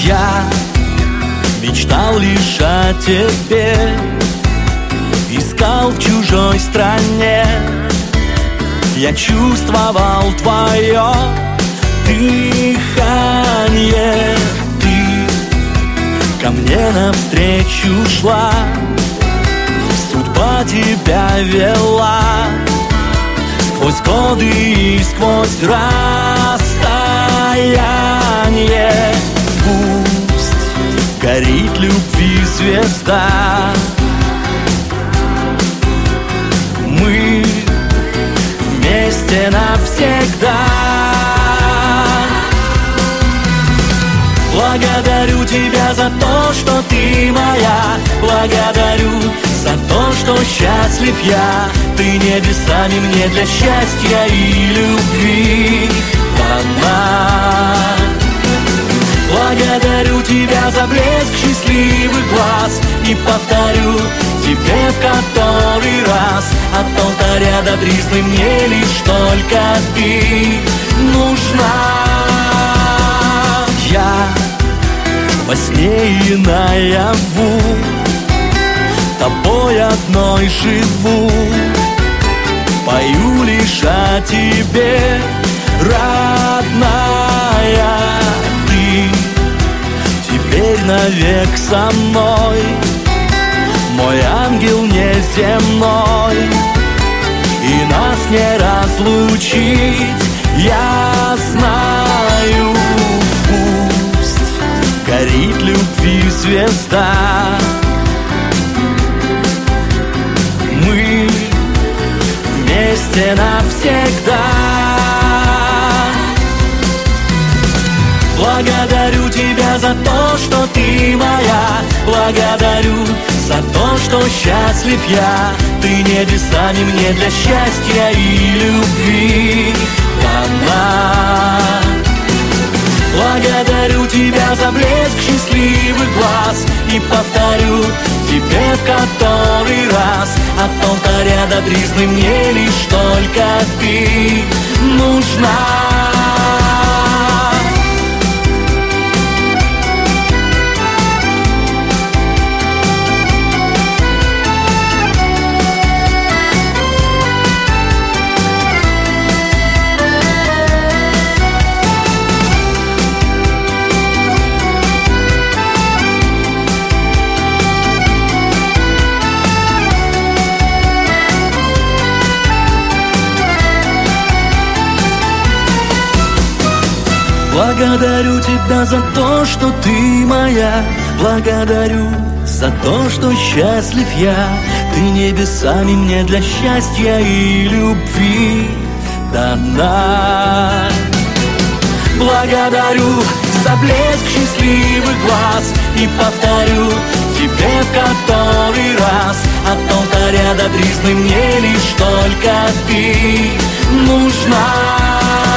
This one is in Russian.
Я мечтал лишь о тебе, искал в чужой стране. Я чувствовал твое дыхание. Ты ко мне навстречу шла, судьба тебя вела сквозь годы и сквозь расстояние. Пусть горит любви звезда, мы вместе навсегда. Благодарю тебя за то, что ты моя. Благодарю за то, что счастлив я. Ты небесами мне для счастья и любви дана. Благодарю тебя за блеск счастливых глаз. И повторю тебе в который раз: от алтаря до тризны мне лишь только ты нужна. Я во сне и наяву тобой одной живу, пою лишь о тебе, родная. Ты теперь навек со мной, мой ангел неземной, и нас не разлучить, я знаю. Пусть горит любви звезда, мы вместе навсегда. Благодарю тебя за то, что ты моя. Благодарю за то, что счастлив я. Ты небесами мне для счастья и любви дана. Благодарю тебя за блеск счастливых глаз. И повторю тебе в который раз: от алтаря до тризны мне лишь только ты нужна. Благодарю тебя за то, что ты моя. Благодарю за то, что счастлив я. Ты небесами мне для счастья и любви дана. Благодарю за блеск счастливых глаз. И повторю тебе в который раз: от алтаря до тризны мне лишь только ты нужна.